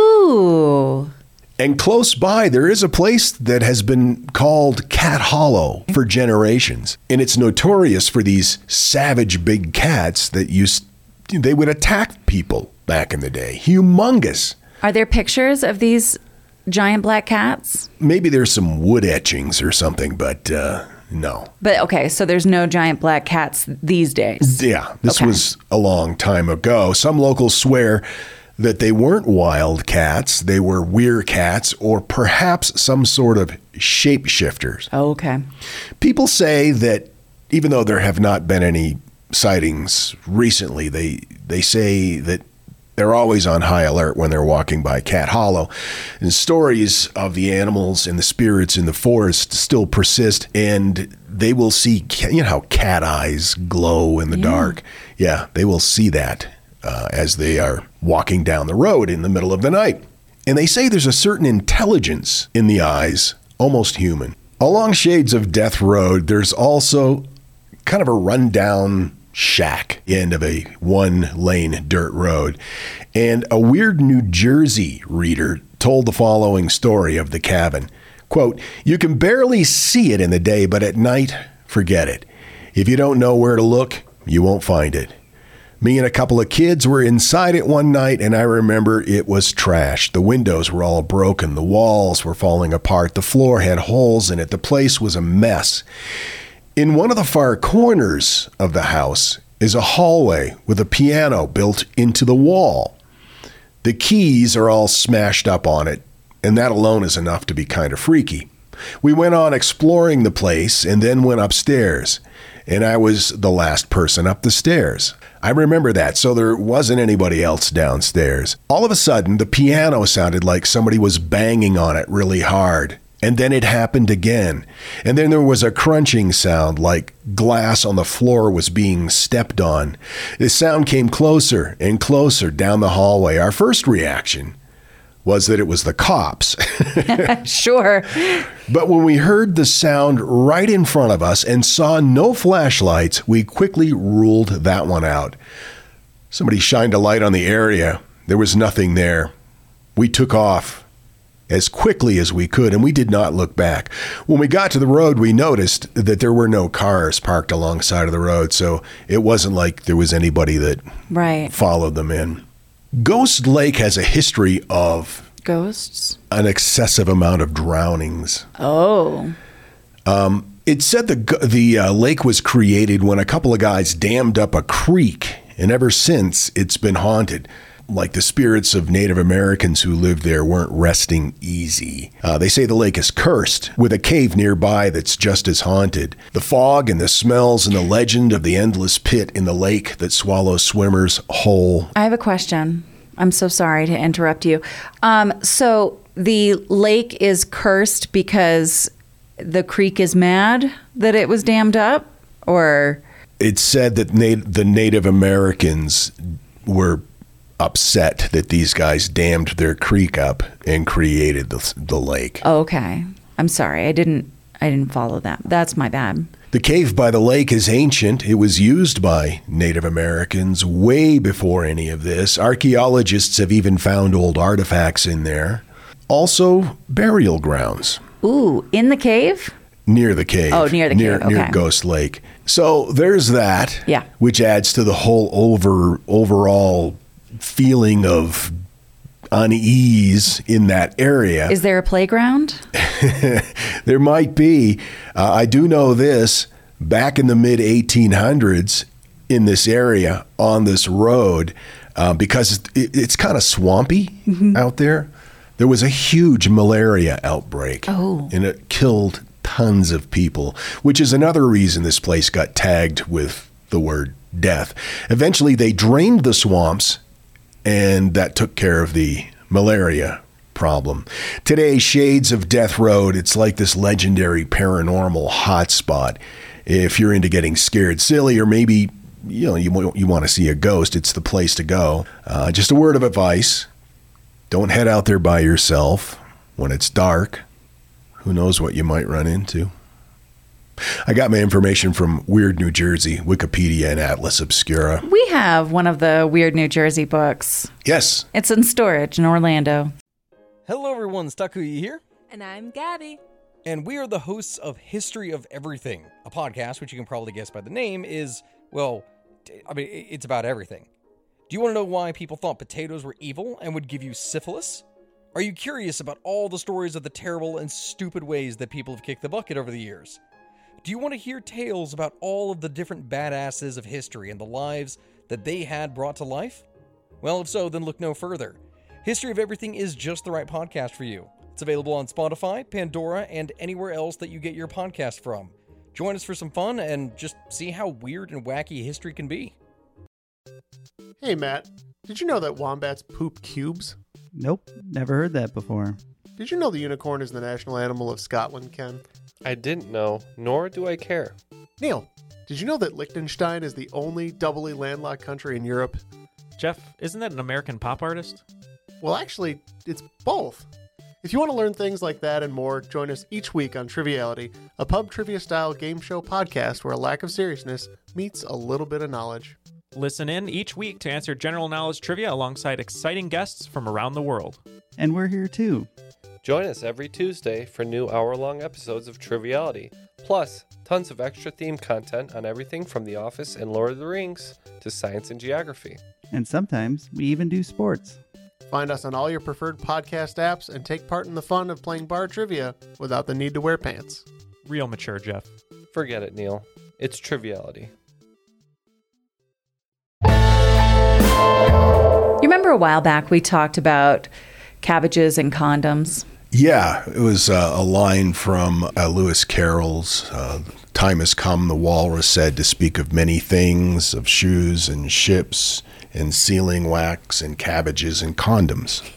Ooh. And close by, there is a place that has been called Cat Hollow for generations. And it's notorious for these savage big cats that used, they would attack people back in the day. Humongous. Are there pictures of these giant black cats? Maybe there's some wood etchings or something, but uh, no. But okay, so there's no giant black cats these days. Yeah, this Okay. was a long time ago. Some locals swear that they weren't wild cats, they were weircats, or perhaps some sort of shapeshifters. Oh, okay. People say that even though there have not been any sightings recently, they they say that they're always on high alert when they're walking by Cat Hollow. And stories of the animals and the spirits in the forest still persist, and they will see, you know how cat eyes glow in the Yeah. dark? Yeah, they will see that uh, as they are walking down the road in the middle of the night. And they say there's a certain intelligence in the eyes, almost human. Along Shades of Death Road, there's also kind of a rundown shack end of a one-lane dirt road. And a weird New Jersey reader told the following story of the cabin. Quote, "You can barely see it in the day, but at night, forget it. If you don't know where to look, you won't find it. Me and a couple of kids were inside it one night, and I remember it was trashed. The windows were all broken. The walls were falling apart. The floor had holes in it. The place was a mess. In one of the far corners of the house is a hallway with a piano built into the wall. The keys are all smashed up on it, and that alone is enough to be kind of freaky. We went on exploring the place and then went upstairs, and I was the last person up the stairs. I remember that, so there wasn't anybody else downstairs. All of a sudden, the piano sounded like somebody was banging on it really hard. And then it happened again. And then there was a crunching sound like glass on the floor was being stepped on. The sound came closer and closer down the hallway. Our first reaction was that it was the cops. Sure. But when we heard the sound right in front of us and saw no flashlights, we quickly ruled that one out. Somebody shined a light on the area. There was nothing there. We took off as quickly as we could, and we did not look back. When we got to the road, we noticed that there were no cars parked alongside of the road, so it wasn't like there was anybody that Right. followed them in. Ghost Lake has a history of Ghosts? an excessive amount of drownings. Oh. Um, it said the the uh, lake was created when a couple of guys dammed up a creek, and ever since it's been haunted. Like the spirits of Native Americans who lived there weren't resting easy. Uh, they say the lake is cursed, with a cave nearby that's just as haunted. The fog and the smells and the legend of the endless pit in the lake that swallows swimmers whole. I have a question. I'm so sorry to interrupt you. Um, so the lake is cursed because the creek is mad that it was dammed up? Or It's said that na- the Native Americans were upset that these guys dammed their creek up and created the, the lake. oh, okay. I'm sorry. I didn't I didn't follow that. That's my bad. The cave by the lake is ancient. It was used by Native Americans way before any of this. Archaeologists have even found old artifacts in there. Also, burial grounds. Ooh, in the cave? Near the cave. Oh, near the near, cave. Okay. Near Ghost Lake. So there's that. Yeah. Which adds to the whole over overall feeling of unease in that area. Is there a playground? There might be. Uh, I do know this. Back in the mid eighteen hundreds, in this area on this road, uh, because it, it's kind of swampy mm-hmm. out there, there was a huge malaria outbreak. Oh. And it killed tons of people, which is another reason this place got tagged with the word death. Eventually, they drained the swamps, and that took care of the malaria problem. Today, shades of Death Road, it's like this legendary paranormal hotspot. If you're into getting scared silly, or maybe you know you, you want to see a ghost, it's the place to go. Uh, just a word of advice. Don't head out there by yourself when it's dark. Who knows what you might run into? I got my information from Weird New Jersey, Wikipedia, and Atlas Obscura. We have one of the Weird New Jersey books. Yes. It's in storage in Orlando. Hello everyone, Stakuyi here. And I'm Gabby. And we are the hosts of History of Everything, a podcast which you can probably guess by the name is, well, I mean, it's about everything. Do you want to know why people thought potatoes were evil and would give you syphilis? Are you curious about all the stories of the terrible and stupid ways that people have kicked the bucket over the years? Do you want to hear tales about all of the different badasses of history and the lives that they had brought to life? Well, if so, then look no further. History of Everything is just the right podcast for you. It's available on Spotify, Pandora, and anywhere else that you get your podcast from. Join us for some fun and just see how weird and wacky history can be. Hey, Matt. Did you know that wombats poop cubes? Nope, never heard that before. Did you know the unicorn is the national animal of Scotland, Ken? I didn't know, nor do I care. Neil, did you know that Liechtenstein is the only doubly landlocked country in Europe? Jeff, isn't that an American pop artist? Well, actually, it's both. If you want to learn things like that and more, join us each week on Triviality, a pub trivia-style game show podcast where a lack of seriousness meets a little bit of knowledge. Listen in each week to answer general knowledge trivia alongside exciting guests from around the world. And we're here too. Join us every Tuesday for new hour-long episodes of Triviality, plus tons of extra theme content on everything from The Office and Lord of the Rings to science and geography. And sometimes we even do sports. Find us on all your preferred podcast apps and take part in the fun of playing bar trivia without the need to wear pants. Real mature, Jeff. Forget it, Neil. It's Triviality. You remember a while back we talked about cabbages and condoms? Yeah, it was uh, a line from uh, Lewis Carroll's uh, Time Has Come, the Walrus said, to speak of many things, of shoes and ships and sealing wax and cabbages and condoms.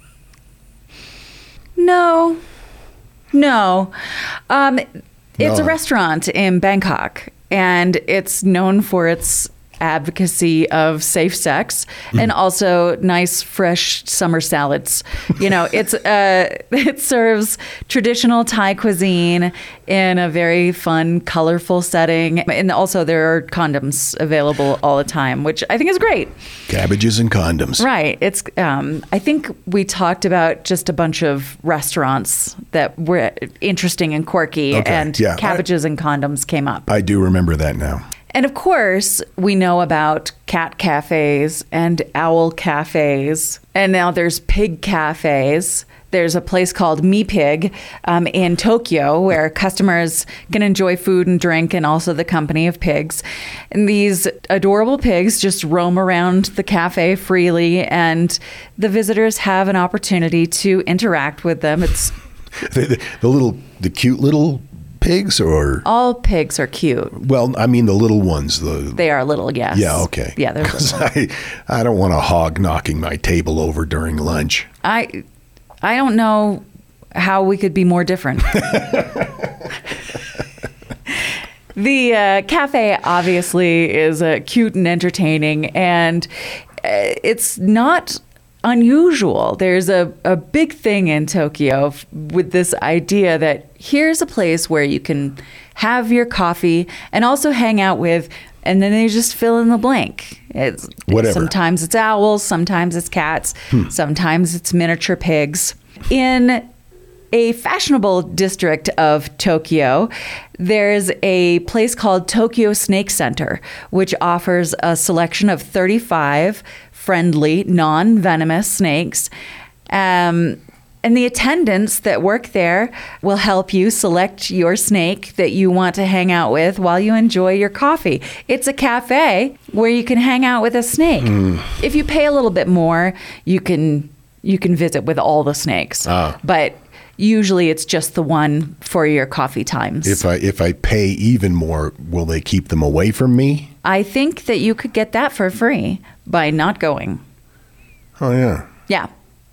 No. No. Um, it's No. a restaurant in Bangkok, and it's known for its advocacy of safe sex and also nice fresh summer salads. You know, it's uh it serves traditional Thai cuisine in a very fun, colorful setting, and also there are condoms available all the time, which I think is great. Cabbages and condoms. Right. It's um I think we talked about just a bunch of restaurants that were interesting and quirky, Okay, and yeah, cabbages I, and condoms came up. I do remember that now. And of course, we know about cat cafes and owl cafes. And now there's pig cafes. There's a place called Me Pig um, in Tokyo where customers can enjoy food and drink and also the company of pigs. And these adorable pigs just roam around the cafe freely, and the visitors have an opportunity to interact with them. It's the, the, the little, the cute little pigs, or all pigs are cute. Well, I mean the little ones. The they are little, yes. Yeah, okay. Yeah, they're little. I, I don't want a hog knocking my table over during lunch. I, I don't know how we could be more different. The uh, cafe obviously is uh, cute and entertaining, and uh, it's not unusual. There's a, a big thing in Tokyo f- with this idea that here's a place where you can have your coffee and also hang out with, and then they just fill in the blank. It's, Whatever. Sometimes it's owls, sometimes it's cats, Hmm. sometimes it's miniature pigs. In a fashionable district of Tokyo, there's a place called Tokyo Snake Center, which offers a selection of thirty-five friendly, non-venomous snakes. Um, and the attendants that work there will help you select your snake that you want to hang out with while you enjoy your coffee. It's a cafe where you can hang out with a snake. Mm. If you pay a little bit more, you can you can visit with all the snakes. Ah. But usually it's just the one for your coffee times. If I if I pay even more, will they keep them away from me? I think that you could get that for free by not going. Oh yeah, Yeah.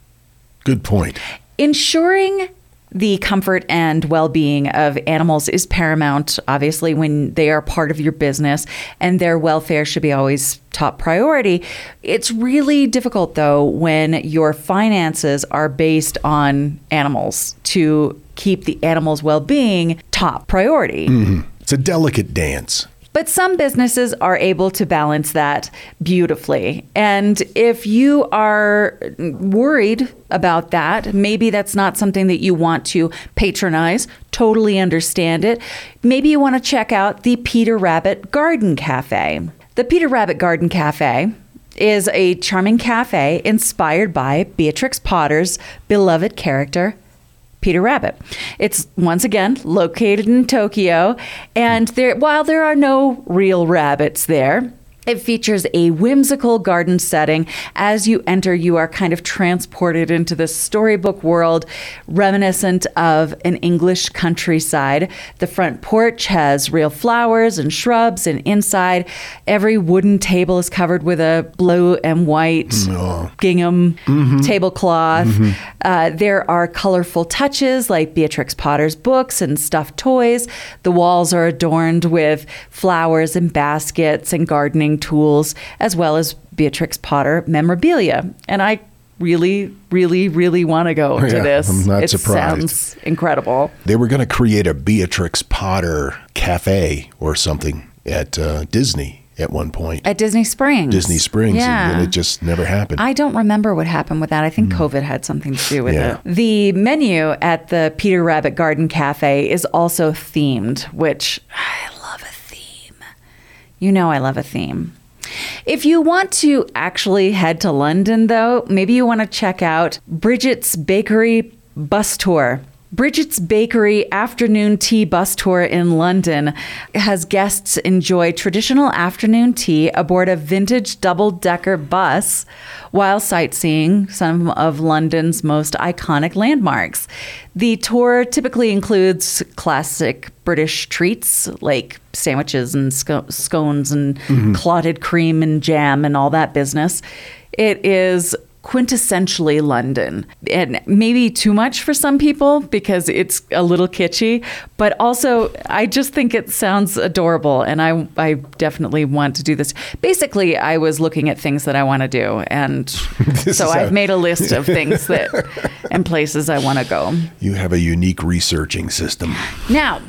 good point. Ensuring the comfort and well-being of animals is paramount, obviously, when they are part of your business, and their welfare should be always top priority. It's really difficult, though, when your finances are based on animals to keep the animals' well-being top priority. Mhm. It's a delicate dance. But some businesses are able to balance that beautifully. And if you are worried about that, maybe that's not something that you want to patronize, totally understand it. Maybe you want to check out the Peter Rabbit Garden Cafe. The Peter Rabbit Garden Cafe is a charming cafe inspired by Beatrix Potter's beloved character, Peter Rabbit. It's once again located in Tokyo, and there, while there are no real rabbits there, it features a whimsical garden setting. As you enter, you are kind of transported into the storybook world, reminiscent of an English countryside. The front porch has real flowers and shrubs, and inside, every wooden table is covered with a blue and white Oh. gingham Mhm. tablecloth. Mhm. Uh, there are colorful touches like Beatrix Potter's books and stuffed toys. The walls are adorned with flowers and baskets and gardening tools, as well as Beatrix Potter memorabilia. And I really, really, really want to go Oh, to yeah, this. I'm not it surprised. sounds incredible. They were going to create a Beatrix Potter cafe or something at uh, Disney at one point. At Disney Springs. Disney Springs, Yeah. and it just never happened. I don't remember what happened with that. I think COVID had something to do with Yeah. it. The menu at the Peter Rabbit Garden Cafe is also themed, which I love a theme. You know I love a theme. If you want to actually head to London, though, maybe you want to check out Bridget's Bakery Bus Tour. Bridget's Bakery Afternoon Tea Bus Tour in London has guests enjoy traditional afternoon tea aboard a vintage double-decker bus while sightseeing some of London's most iconic landmarks. The tour typically includes classic British treats like sandwiches and sco- scones and Mhm. clotted cream and jam and all that business. It is quintessentially London, and maybe too much for some people because it's a little kitschy, but also I just think it sounds adorable, and I I definitely want to do this. Basically, I was looking at things that I want to do, and This so is I've how- made a list of things that and places I want to go. You have a unique researching system. Now,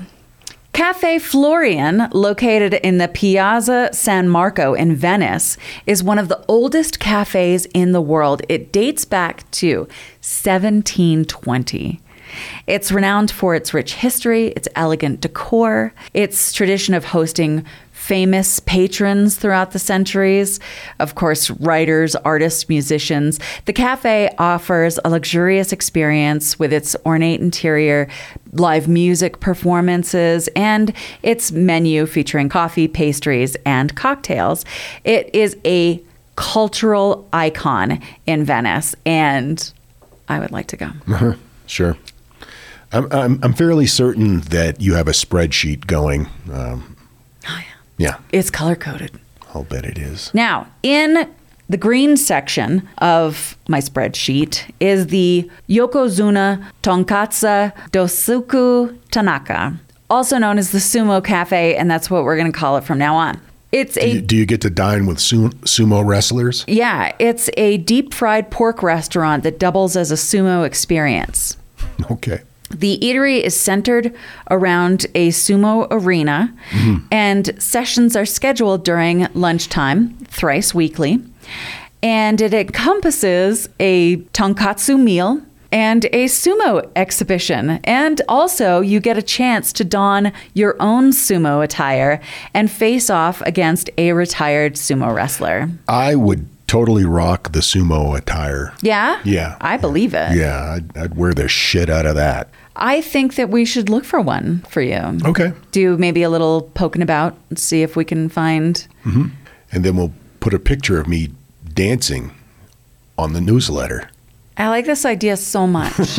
Cafe Florian, located in the Piazza San Marco in Venice, is one of the oldest cafes in the world. It dates back to seventeen twenty. It's renowned for its rich history, its elegant decor, its tradition of hosting famous patrons throughout the centuries. Of course, writers, artists, musicians. The cafe offers a luxurious experience with its ornate interior, live music performances, and its menu featuring coffee, pastries, and cocktails. It is a cultural icon in Venice, and I would like to go. Uh-huh. Sure. I'm, I'm I'm fairly certain that you have a spreadsheet going. Um, oh yeah. Yeah. It's color coded. I'll bet it is. Now, in the green section of my spreadsheet is the Yokozuna Tonkatsu Dosuku Tanaka, also known as the Sumo Cafe, and that's what we're going to call it from now on. It's do a you, do you get to dine with su- sumo wrestlers? Yeah, it's a deep fried pork restaurant that doubles as a sumo experience. Okay. The eatery is centered around a sumo arena, mm-hmm. and sessions are scheduled during lunchtime, thrice weekly. And it encompasses a tonkatsu meal and a sumo exhibition. And also, you get a chance to don your own sumo attire and face off against a retired sumo wrestler. I would totally rock the sumo attire. Yeah? Yeah. I believe it. Yeah, I'd, I'd wear the shit out of that. I think that we should look for one for you. Okay. Do maybe a little poking about and see if we can find. Mm-hmm. And then we'll put a picture of me dancing on the newsletter. I like this idea so much.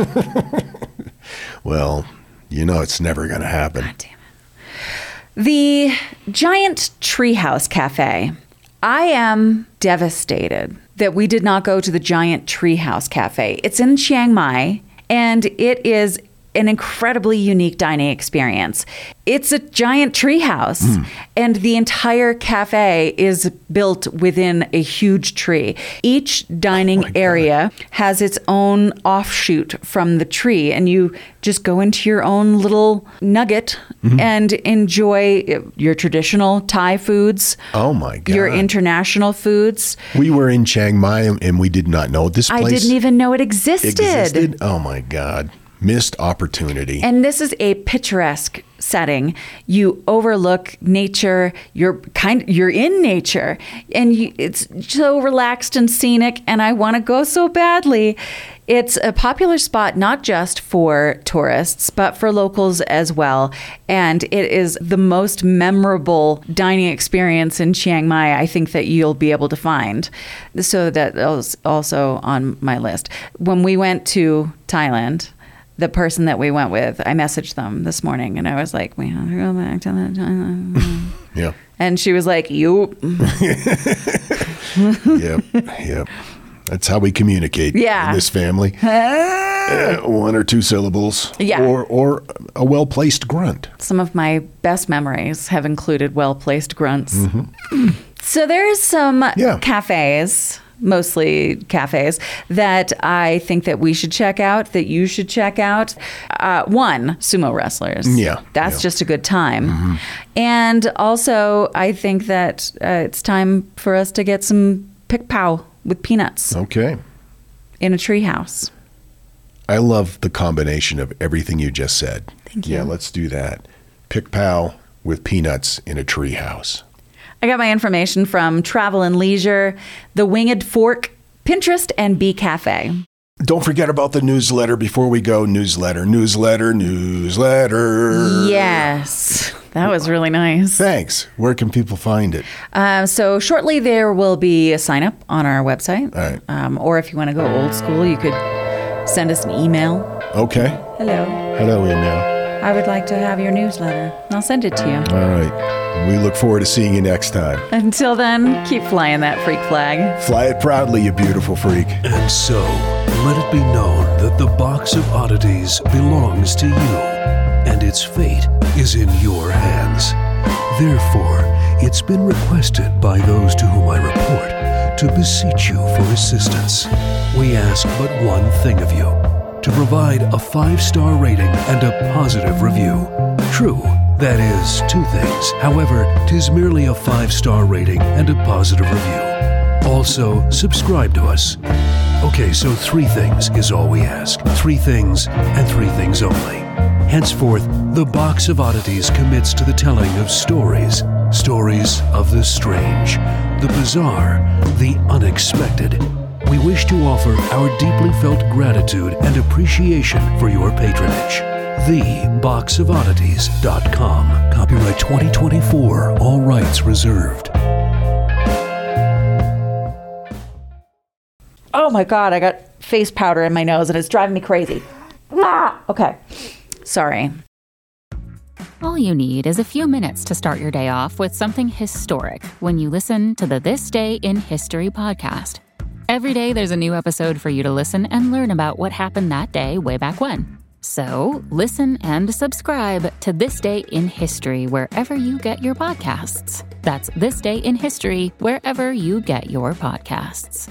Well, you know it's never going to happen. God damn it. The Giant Treehouse Cafe. I am devastated that we did not go to the Giant Treehouse Cafe. It's in Chiang Mai, and it is an incredibly unique dining experience. It's a giant treehouse, mm. and the entire cafe is built within a huge tree. Each dining oh area has its own offshoot from the tree, and you just go into your own little nugget mm-hmm. and enjoy your traditional Thai foods. Oh my God. Your international foods. We were in Chiang Mai, and we did not know this place I didn't even know it existed. existed. Oh my God. Missed opportunity. And this is a picturesque setting. You overlook nature. You're kind. You're in nature, and you, it's so relaxed and scenic. And I want to go so badly. It's a popular spot not just for tourists, but for locals as well. And it is the most memorable dining experience in Chiang Mai I think that you'll be able to find. So that was also on my list. When we went to Thailand, the person that we went with, I messaged them this morning and I was like, we have to go back to that time. Yeah. And she was like, you. Yep. Yep. That's how we communicate yeah. in this family. uh, one or two syllables. Yeah. Or, or a well-placed grunt. Some of my best memories have included well-placed grunts. Mm-hmm. So there's some yeah. cafes, mostly cafes, that I think that we should check out, that you should check out. Uh, one, sumo wrestlers. Yeah. That's yeah. just a good time. Mm-hmm. And also, I think that uh, it's time for us to get some pick pow with peanuts. Okay. In a treehouse. I love the combination of everything you just said. Thank you. Yeah, let's do that. Pick pow with peanuts in a treehouse. I got my information from Travel and Leisure, The Winged Fork, Pinterest, and Bee Cafe. Don't forget about the newsletter before we go. Newsletter, newsletter, newsletter. Yes. That was really nice. Thanks. Where can people find it? Uh, so shortly there will be a sign up on our website. All right. Um, or if you want to go old school, you could send us an email. Okay. Hello. Hello, email. I would like to have your newsletter. I'll send it to you. All right. We look forward to seeing you next time. Until then, keep flying that freak flag. Fly it proudly, you beautiful freak. And so, let it be known that the Box of Oddities belongs to you, and its fate is in your hands. Therefore, it's been requested by those to whom I report to beseech you for assistance. We ask but one thing of you, to provide a five-star rating and a positive review. True, that is two things. However, 'tis merely a five-star rating and a positive review. Also, subscribe to us. Okay, so three things is all we ask. Three things and three things only. Henceforth, the Box of Oddities commits to the telling of stories. Stories of the strange, the bizarre, the unexpected. We wish to offer our deeply felt gratitude and appreciation for your patronage. the box of oddities dot com. Copyright twenty twenty-four. All rights reserved. Oh my God, I got face powder in my nose and it's driving me crazy. Ah! Okay. Sorry. All you need is a few minutes to start your day off with something historic when you listen to the This Day in History podcast. Every day there's a new episode for you to listen and learn about what happened that day way back when. So listen and subscribe to This Day in History wherever you get your podcasts. That's This Day in History, wherever you get your podcasts.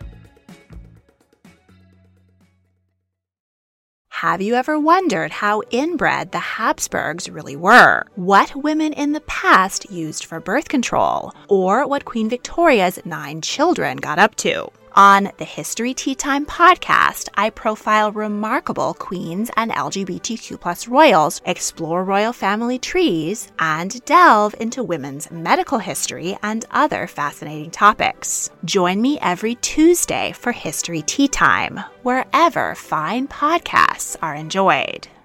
Have you ever wondered how inbred the Habsburgs really were? What women in the past used for birth control? Or what Queen Victoria's nine children got up to? On the History Tea Time podcast, I profile remarkable queens and L G B T Q plus royals, explore royal family trees, and delve into women's medical history and other fascinating topics. Join me every Tuesday for History Tea Time, wherever fine podcasts are enjoyed.